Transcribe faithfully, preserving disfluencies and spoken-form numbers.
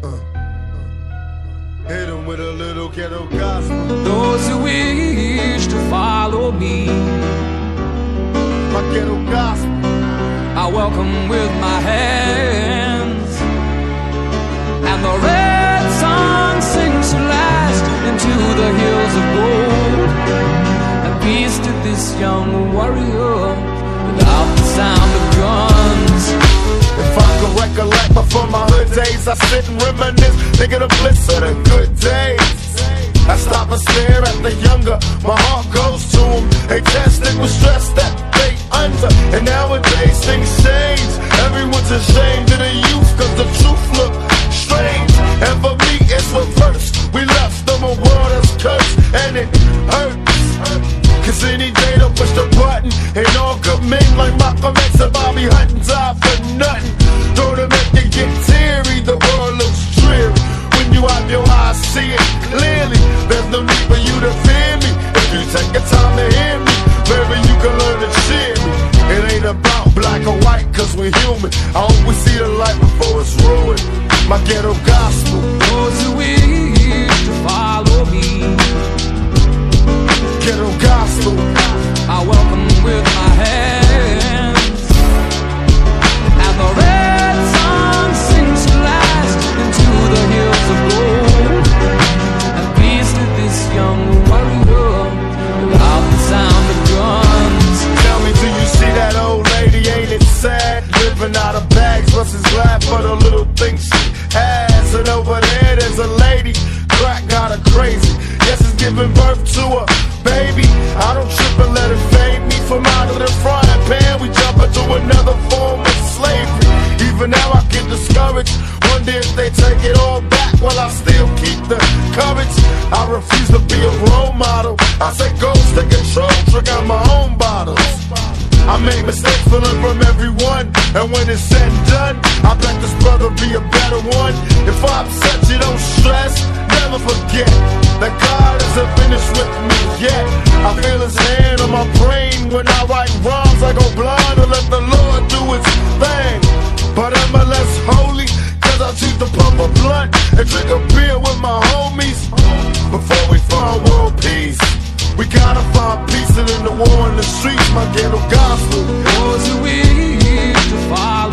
Hit him with a little ghetto gospel. Those who wish to follow me, my ghetto gospel, I welcome with my hands. And the red sun sings to last into the hills of gold. And peace to this young warrior without the sound of guns. If I could recollect before my hood days, I sit and reminisce, think of the bliss of the good days. I stop and stare at the younger, my heart goes to them. They tested with stress that they under, and nowadays things change. Everyone's ashamed of the youth, cause the truth look strange. And for me it's reversed, we left them a world that's cursed, and it hurts. Cause any day to push the button, and all good men like Malcolm X and Bobby Hutton die for nothing. Don't it make you get teary, the world looks dreary. When you have your eyes see it clearly, there's no need for you to fear me. If you take the time to hear me, baby, you can learn to cheer me. It ain't about black or white, cause we're human. I hope we see the light before it's ruined. My ghetto gospel. Those who wish to follow me, ghetto gospel, I welcome with my hands. And the red sun sings to last into the hills of gold. And peace to this young warrior without the sound of guns. Tell me, do you see that old lady? Ain't it sad? Living out of bags, versus laugh for the little things she has. And over there, there's a lady, crack got her crazy. Yes, it's giving birth to a baby. I don't trip and let it fade me. From out of the frying pan, we jump into another form of slavery. Even now I get discouraged, wonder if they take it all back while I still keep the courage. I refuse to be a role model. I say go, take control, drink out my own bottles. I make mistakes to learn from everyone, and when it's said and done, I bet this brother be a better one. If I upset you, don't stress, never forget that God isn't finished with me yet. I feel his hand on my brain when I write rhymes. I go blind and let the Lord do his thing. But am I less holy? Cause I choose to pump a blunt and drink a beer with my homies. Before we find world peace, we gotta find peace, and in the war in the streets, my ghetto gospel. Those who wish to follow